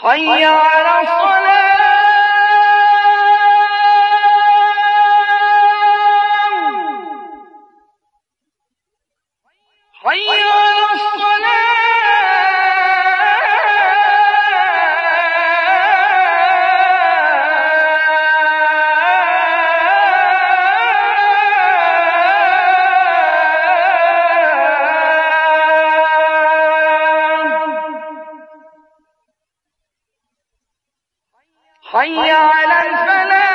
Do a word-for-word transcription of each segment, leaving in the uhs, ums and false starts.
حي على الصلاة حي على الصلاة حي على الفلاح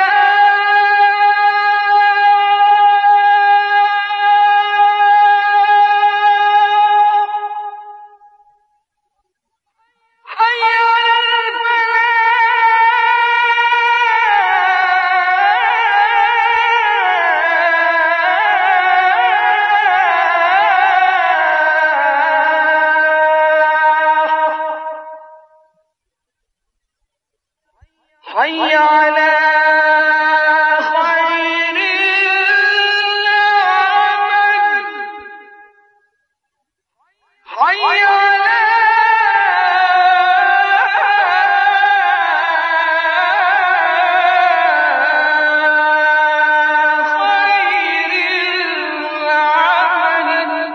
حي على خير العمل حي على خير العمل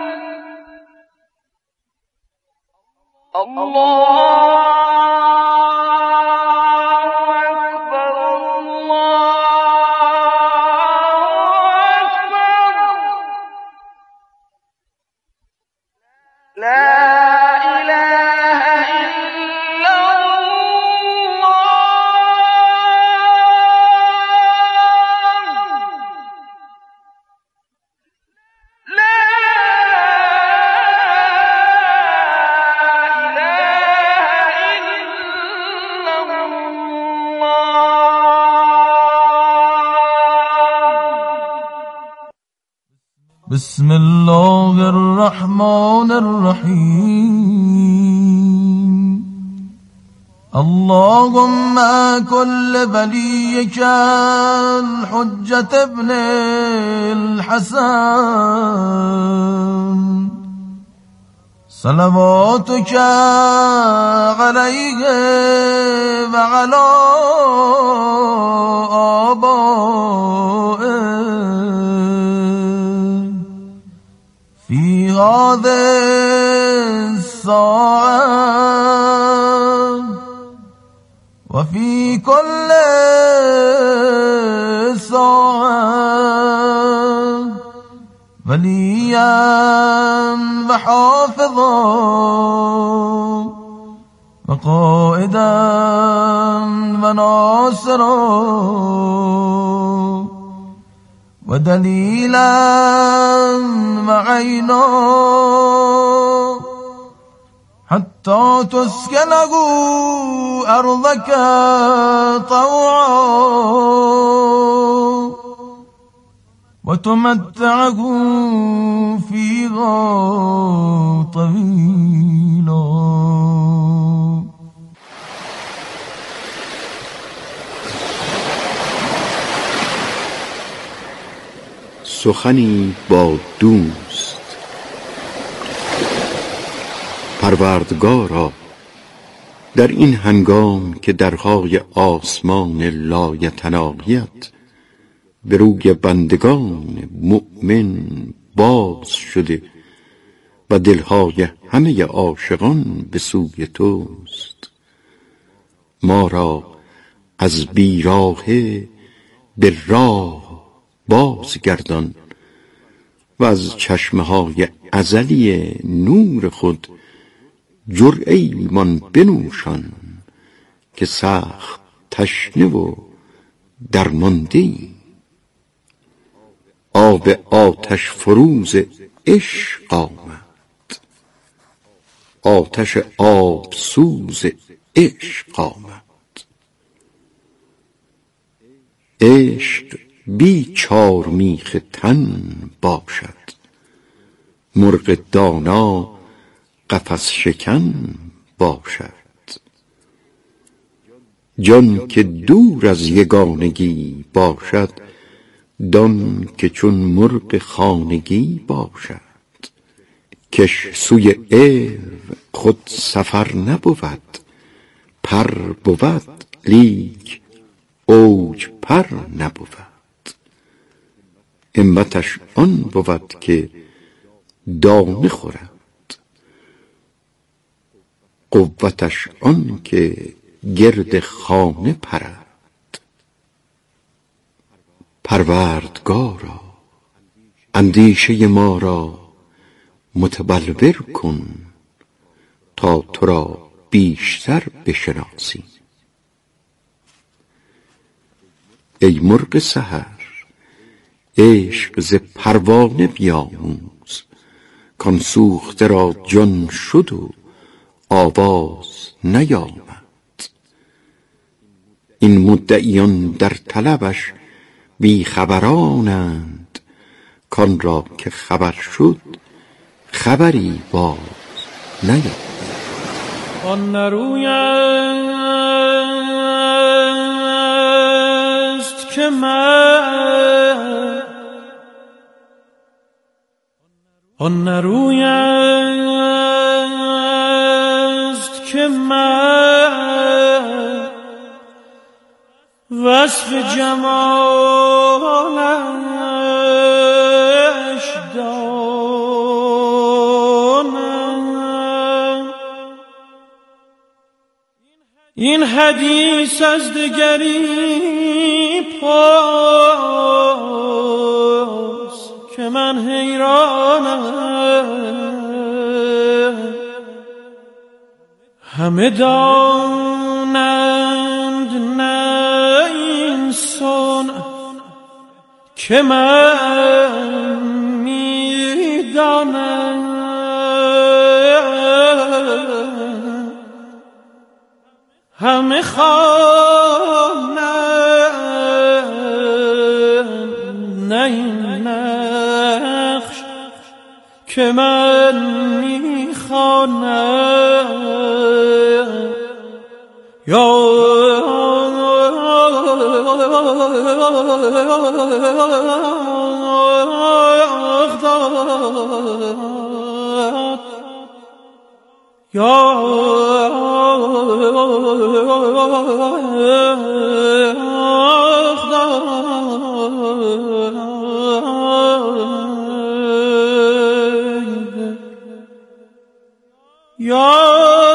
الله بسم الله الرحمن الرحيم اللهم كل وليك الحجة ابن الحسن صلواتك عليه وعلى آبائه في هذه الساعة وفي كل ساعة وليا وحافظا وقائدا وناصرا ودليلا وعينا حتى تسكنه أرضك طوعا وتمتعه فيها طويلا. سخنی با دوست. پروردگارا، در این هنگام که درهای آسمان لایتناهیت به روی بندگان مؤمن باز شده و دلهای همه عاشقان به سوی توست، ما را از بیراهه به راه بازگردان و از چشمه‌های ازلی نور خود جرعه‌ای من بنوشان که سخت تشنه و درمانده‌ای. آب آتش فروز عشق آمد، آتش آب سوز عشق آمد. عشق بی چار میخ تن باشد، مرغ دانا قفس شکن باشد. جان که دور از یگانگی باشد، دان که چون مرغ خانگی باشد. کش سوی عیو خود سفر نبود، پر بود لیک اوج پر نبود. همتش آن بود که دانه خورد، قوتش آن که گرد خانه پرد. پروردگارا اندیشه ما را متبلور کن، تا تو را بیشتر بشناسیم. ای مرغ سحر عشق ز پروانه بیاموز، کان سوخته را جان شد و آواز نیامد. این مدعیان در طلبش بی خبرانند، کان را که خبر شد خبری باز نیامد. آن نروی است که من، آن نروی است که من وصف جمالش دانم. این حدیث از دگری پرس که من حیرانم. همه دانند نه اینسان که من میدانم. همه خوانند نه این نقش که من میخوانم. یا یا یا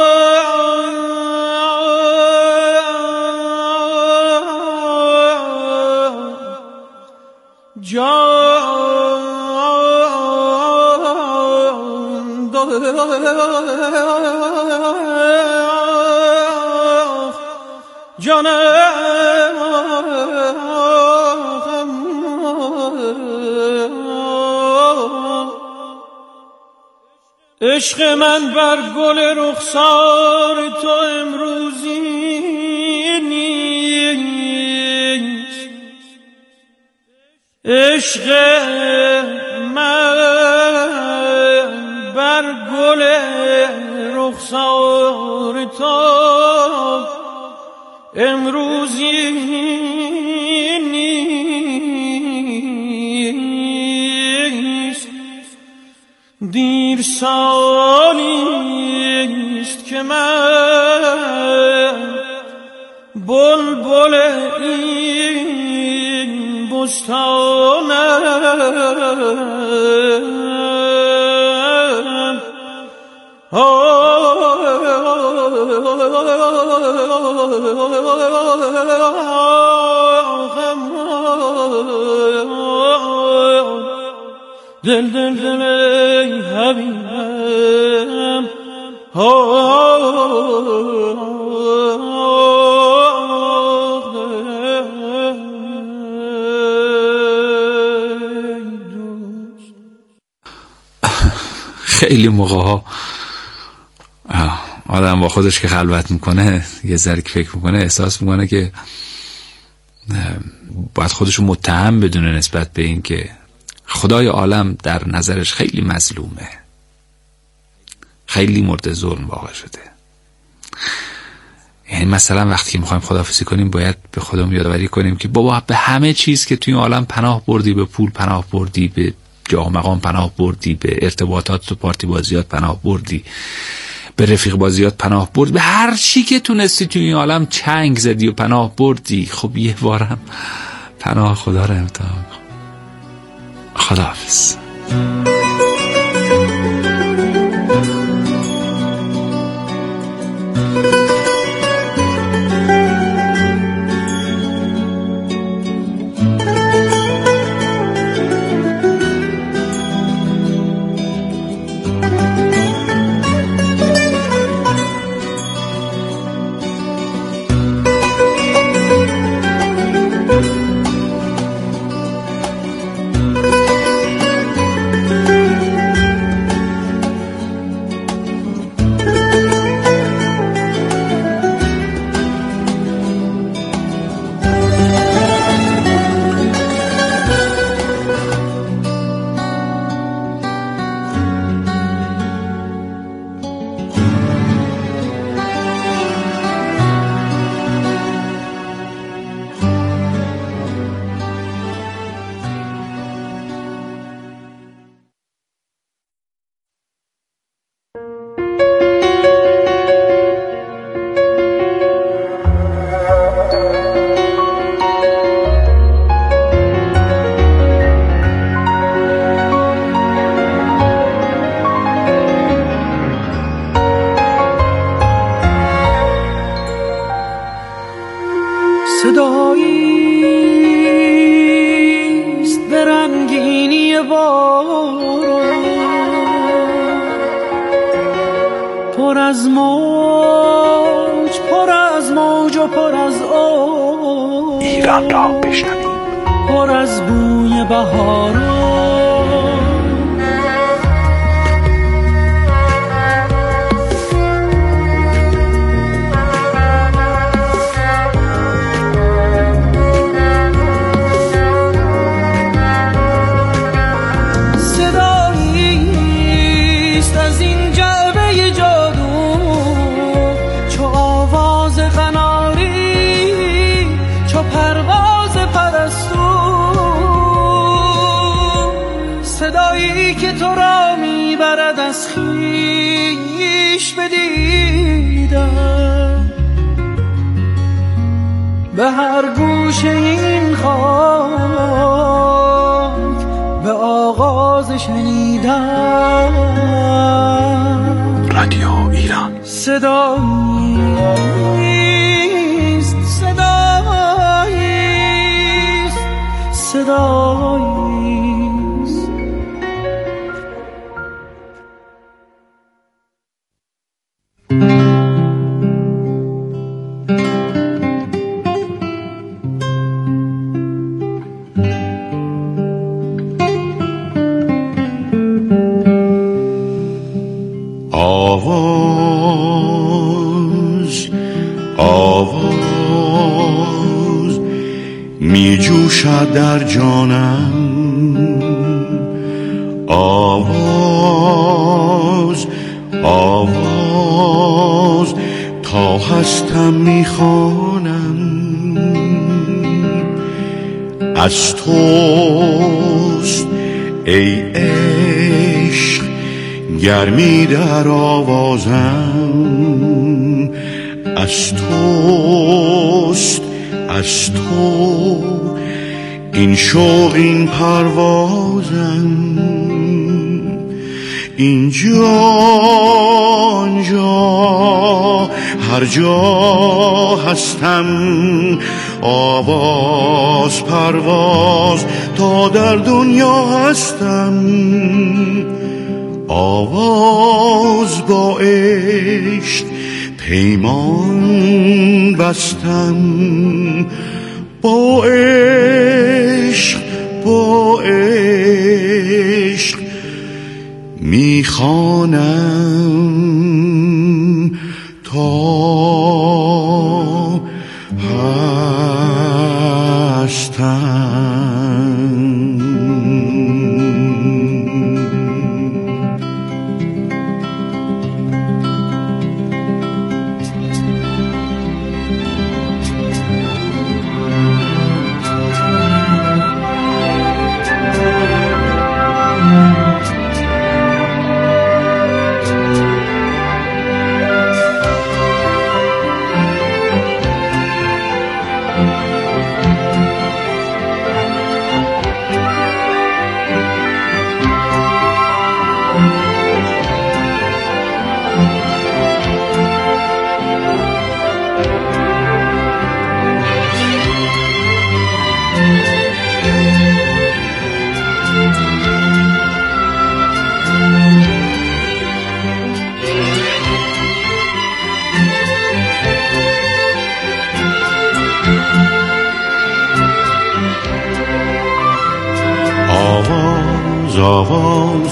عشق من بر گل رخسار تو امروزی نیست. عشق من بر گل رخسار تو امروزی نیست. دیر سالیست که من بلبل این بستانم. دل دل دل ای حبیبم خیلی موقع ها آدم با خودش که خلوت میکنه یه ذره فکر میکنه احساس میکنه که باید خودشو متهم بدونه نسبت به این که خدای عالم در نظرش خیلی مظلومه، خیلی مورد ظلم واقع شده. یعنی مثلا وقتی که میخوایم خداحافظی کنیم باید به خودمون یادآوری کنیم که بابا به همه چیز که توی عالم پناه بردی، به پول پناه بردی، به جاه و مقام پناه بردی، به ارتباطات و پارتی بازیات پناه بردی، به به رفیق بازیات پناه برد، به هر چی که تونستی توی این عالم چنگ زدی و پناه بردی. خب یه بارم پناه خدا رو امتحان کن. خداحافظ. صداییست به رنگینی باران، پر از موج پر از موج و پر از آب، ایران را بشنویم. پر از بوی بهاران. صدایی که تو را میبرد از خویش بدیدم، به هر گوشه این خاک به آغاز شنیدم. رادیو ایران. صداییست صداییست صداییست. آواز آواز می جوشد در جانم، آواز آواز تا هستم می خوانم. از توست ای عشق گرمی در آوازم، از توست از تو این شوق این پروازم. اینجا آنجا هر جا هستم، آواز پرواز تا در دنیا هستم. آواز با عشق پیمان بستم، با عشق با عشق میخوانم تا هستم.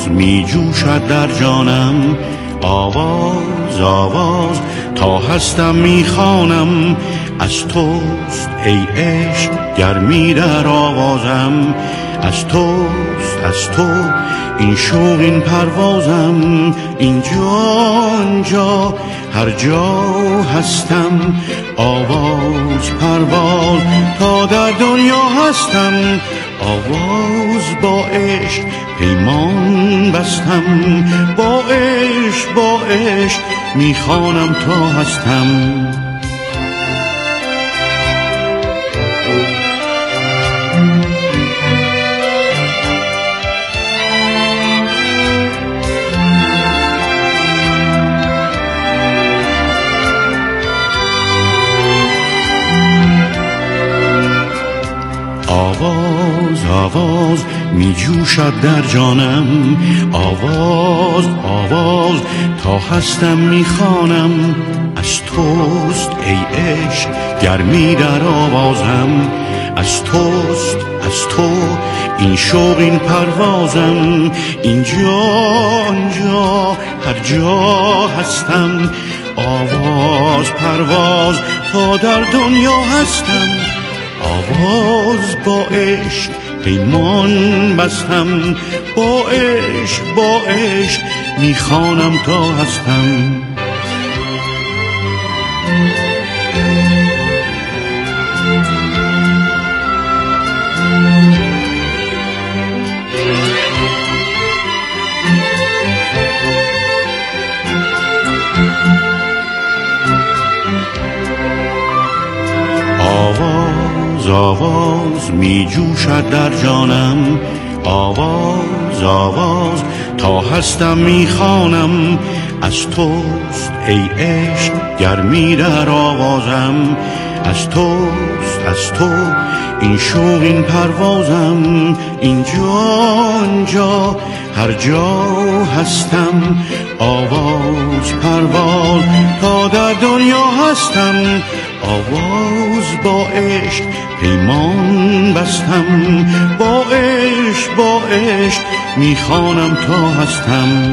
می جوشد در جانم، آواز آواز تا هستم می خوانم. از توست ای عشق گرمی در آوازم، از توست از تو این شوق این پروازم. اینجا آنجا هر جا هستم، آواز پرواز تا در دنیا هستم. آواز با عشق پیمان بستم، با عشق با عشق میخوانم تا هستم. آواز آواز می جوشد در جانم، آواز آواز تا هستم می خوانم. از توست ای عشق گرمی در آوازم، از توست از تو این شوق این پروازم. اینجا آنجا هر جا هستم، آواز پرواز تا در دنیا هستم. آواز با عشق پیمان بستم، با عشق با عشق میخوانم تا هستم. آواز آواز می جوشد در جانم، آواز آواز تا هستم می خوانم. از توست ای عشق گرمی در آوازم، از توست از تو این شوق این پروازم. اینجا آنجا هر جا هستم، آواز پرواز تا در دنیا هستم. آواز با عشق پیمان بستم، با عشق با عشق میخوانم تا هستم.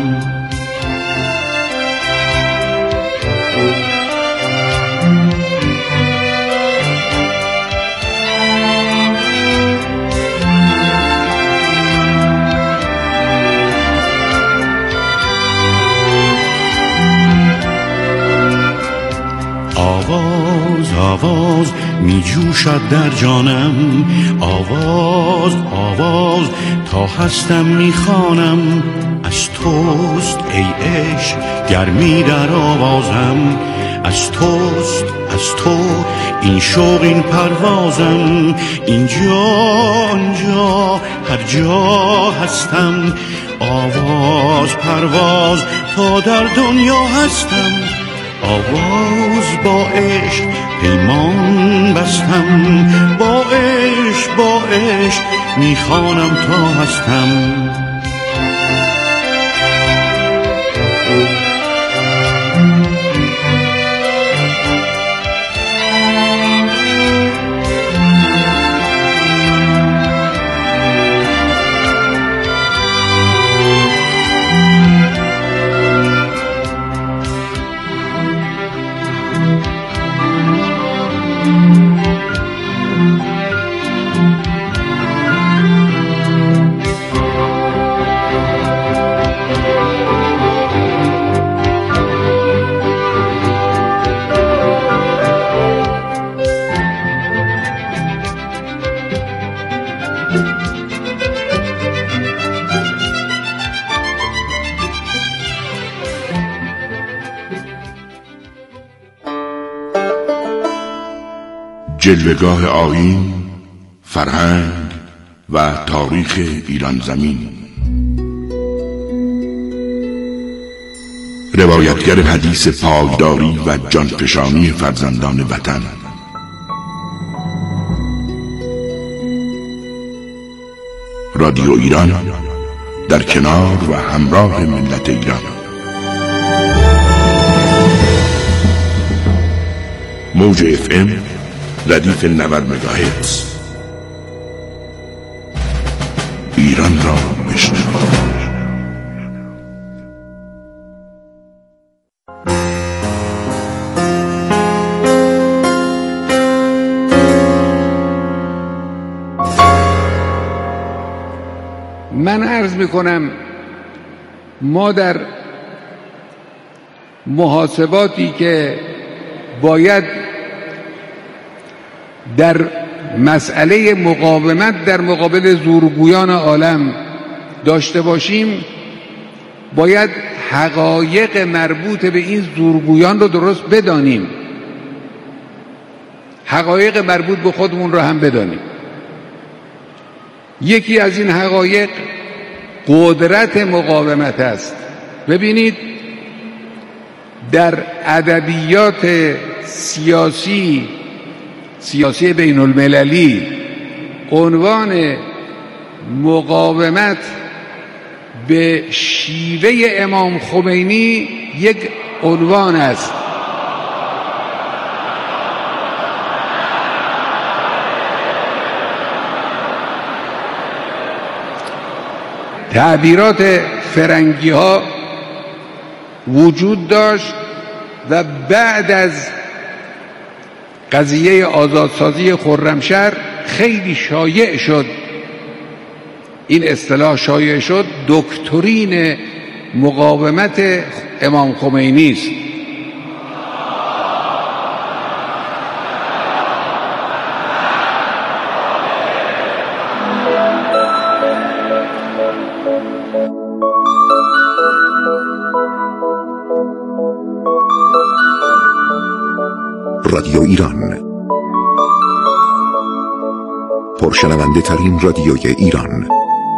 آواز آواز می جوشد در جانم، آواز آواز تا هستم می خوانم. از توست ای عشق گرمی در آوازم، از توست از تو این شوق این پروازم. اینجا آنجا هر جا هستم، آواز پرواز تا در دنیا هستم. آواز با عشق پیمان بستم، با عشق با عشق میخوانم تا هستم. جلوه‌گاه آیین، فرهنگ و تاریخ ایران زمین. روایتگر حدیث پایداری و جانفشانی فرزندان وطن. رادیو ایران در کنار و همراه ملت ایران. موج اف ام ردیف نود مگاهرتز. ایران را بشنو. من عرض میکنم ما در محاسباتی که باید در مسئله مقاومت در مقابل زورگویان عالم داشته باشیم، باید حقایق مربوط به این زورگویان رو درست بدانیم، حقایق مربوط به خودمون رو هم بدانیم. یکی از این حقایق قدرت مقاومت است. ببینید در ادبیات سیاسی سیاسی بین المللی عنوان مقاومت به شیوه امام خمینی یک عنوان است. تعبیرات فرنگی ها وجود داشت و بعد از قضیه آزادسازی خرمشهر خیلی شایع شد، این اصطلاح شایع شد، دکترین مقاومت امام خمینی است. رادیو ایران، پرشنونده ترین رادیوی ایران.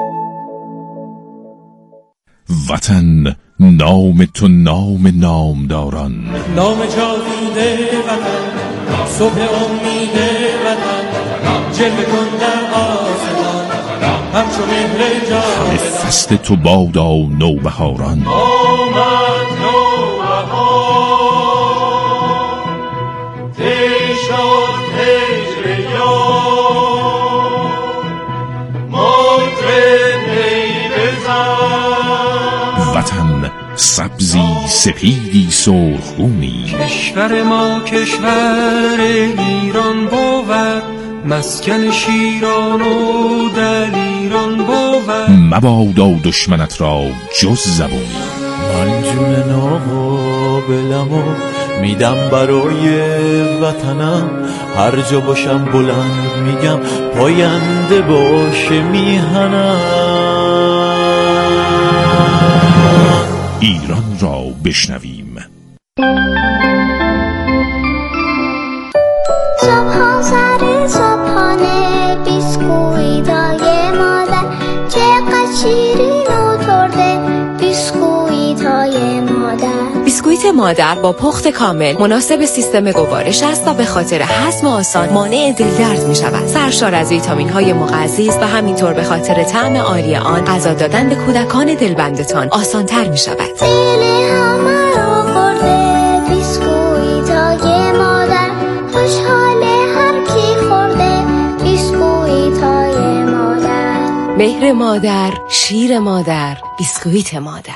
وطن نام تو نام نامداران، نام جاوید وطن، صبح امید وطن، جلوه کن در آسمان همچو مهر جاودان. همه فصل تو بادا نوبهاران، آمد نوبهار، تی شد هجر یار، مطرب نی بزن. وطن سبزی سپیدی سرخگونی، کشور ما کشور ایران بود، مسکن شیران و دلیران بود. مبادا دشمنت را جز زبونی، من جون ناقابلم و میدم برای وطنم، هر جا باشم بلند میگم پاینده باشه میهنم. ایران را بشنویم. صبح سر صبحانه بیسکویتای مادر، چقدر شیرین و ترده بیسکویتای مادر. بیسکویت مادر با پخت کامل مناسب سیستم گوارش است و به خاطر هضم آسان مانع دلدرد می شود. سرشار از ویتامین های مغذی است و همینطور به خاطر طعم عالی آن غذا دادن به کودکان دلبندتان آسان تر می شود. دل همه را خورده بیسکویتای مادر، خوشحاله هر کی خورده بیسکویتای مادر. مهر مادر، شیر مادر، بیسکویت مادر.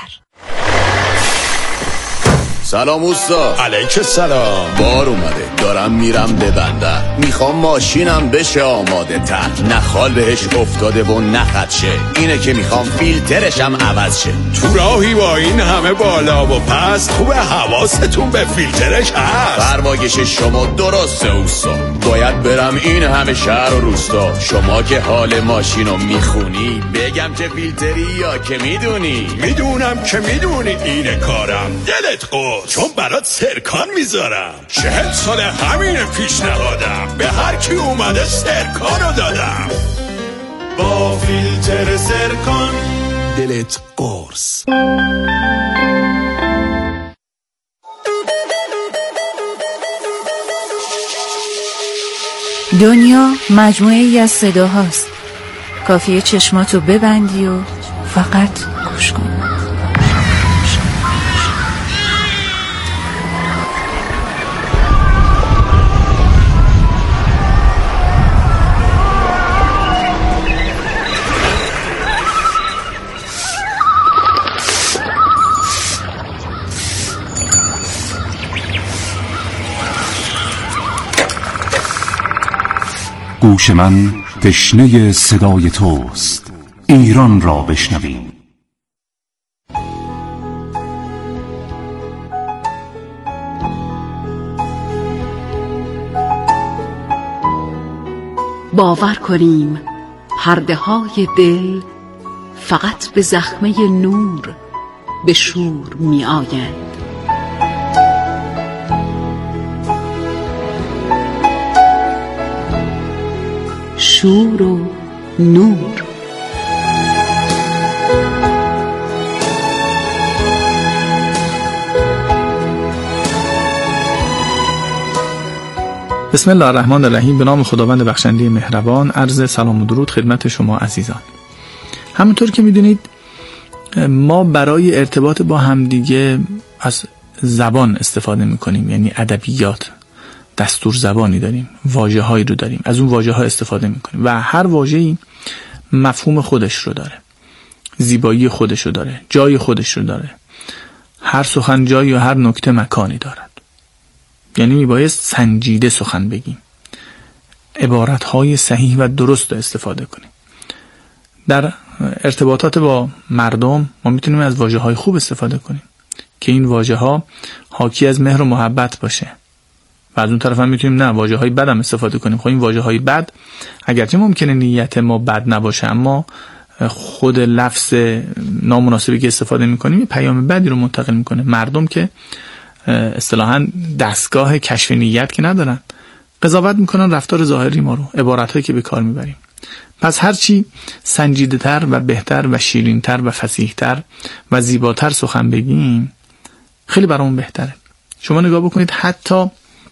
سلام اوستا. علیک سلام. بار اومده دارم میرم به بندر، میخوام ماشینم بشه آماده تر، نخال بهش افتاده و نخدشه، اینه که میخوام فیلترشم عوض شه. تو راهی با این همه بالا و پست، خوبه حواستون به فیلترش هست. فرمایش شما درسته اوستا، باید برم این همه شهر و روستا. شما که حال ماشینو میخونی بگم چه فیلتری یا که میدونی؟ میدونم که میدونی اینه کارم، دلت قول، چون برات سرکان میذارم. چهل سال همین پیشنهادم، به هر کی اومده سرکانو دادم. با فیلتر سرکان دلت قرص. دنیا مجموعه ای از صداهاست، کافیه چشماتو ببندی و فقط گوش کن. گوش من تشنه صدای توست، ایران را بشنویم. باور کنیم پرده های دل فقط به زخمه نور به شور می آیند. شور و نور. بسم الله الرحمن الرحیم. به نام خداوند بخشنده مهربان. عرض سلام و درود خدمت شما عزیزان. همونطور که میدونید ما برای ارتباط با همدیگه از زبان استفاده میکنیم، یعنی ادبیات، دستور زبانی داریم، واژه هایی رو داریم، از اون واژه ها استفاده میکنیم و هر واژه‌ای مفهوم خودش رو داره، زیبایی خودش رو داره، جای خودش رو داره. هر سخن جایی و هر نکته مکانی دارد. یعنی میبایست سنجیده سخن بگیم، عبارتهای صحیح و درست رو استفاده کنیم. در ارتباطات با مردم ما میتونیم از واژه های خوب استفاده کنیم که این واژه ها حاکی از مهر و محبت باشه و از اون طرف هم میتونیم نه واژه های بد هم استفاده کنیم. خب این واژه های بد اگرچه ممکنه نیت ما بد نباشه، اما خود لفظ نامناسبی که استفاده میکنیم یه پیام بدی رو منتقل میکنه. مردم که اصطلاحاً دستگاه کشف نیت که ندارن، قضاوت میکنن رفتار ظاهری ما رو، عبارتهایی که به کار میبریم. پس هرچی سنجیده تر و بهتر و شیرین تر و فصیح تر و زیباتر سخن بگیم خیلی برامون بهتره. شما نگاه بکنید حتی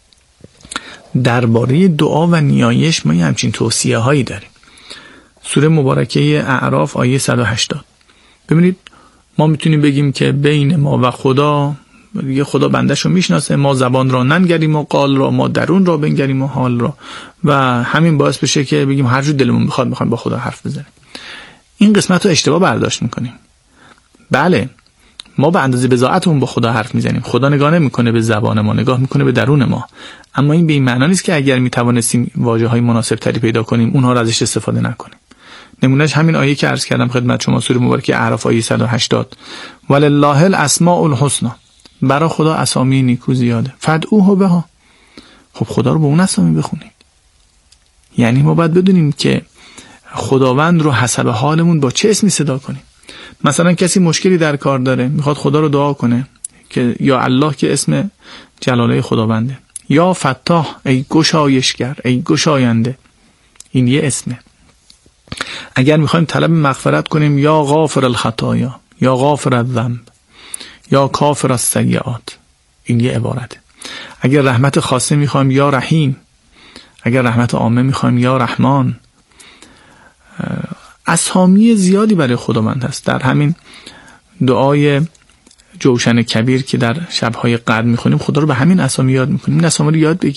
درباره دعا و نیایش ما همچین توصیه هایی داریم. سوره مبارکه اعراف آیه صد و هشتاد. ببینید ما میتونیم بگیم که بین ما و خدا، دیگه خدا بندش رو میشناسه، ما زبان را ننگریم و قال را، ما درون را بنگریم و حال را، و همین باعث بشه که بگیم هر جور دلمون بخواد میخوایم با خدا حرف بزنیم. این قسمت رو اشتباه برداشت میکنیم. بله ما به اندازه بضاعتمون با خدا حرف میزنیم، خدا نگاه نمیکنه به زبان ما، نگاه میکنه به درون ما. اما این به این معنی نیست که اگر میتوانستیم واژه‌های مناسب تری پیدا کنیم اونها را ازش استفاده نکنیم. نمونهش همین آیه که عرض کردم خدمت شما، سوره مبارکه اعراف آیه صد و هشتاد. ولله الاسماء الحسنی، برای خدا اسامی نیکو زیاده، فدعوه بها. خب خدا رو با اون اسامی بخونید. یعنی ما باید بدونیم که خداوند رو حسب حالمون با چه اسمی صدا کنیم. مثلا کسی مشکلی در کار داره، میخواد خدا رو دعا کنه که یا الله که اسم جلاله خداونده، یا فتاح ای گشایشگر، ای گشاینده، این یه اسمه. اگر میخوایم طلب مغفرت کنیم یا غافر الخطایا، یا غافر الذنب، یا کافر السیئات، این یه عبارته. اگر رحمت خاصه میخوایم یا رحیم، اگر رحمت عامه میخوایم یا رحمان. اسامی زیادی برای خداوند هست. در همین دعای جوشن کبیر که در شبهای قدر میخونیم خدا رو به همین اسامی یاد میکنیم. این اسامی رو یاد بگیرید.